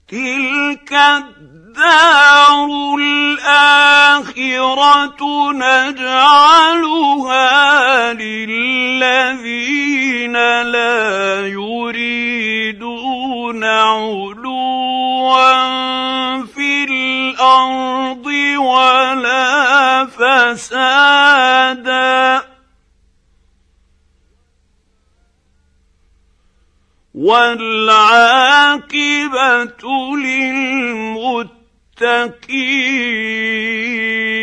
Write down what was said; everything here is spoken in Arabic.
تلك الدار الآخرة نجعلها للذين لا يريدون علوا في الأرض ولا فسادا والعاقبة للمتقين.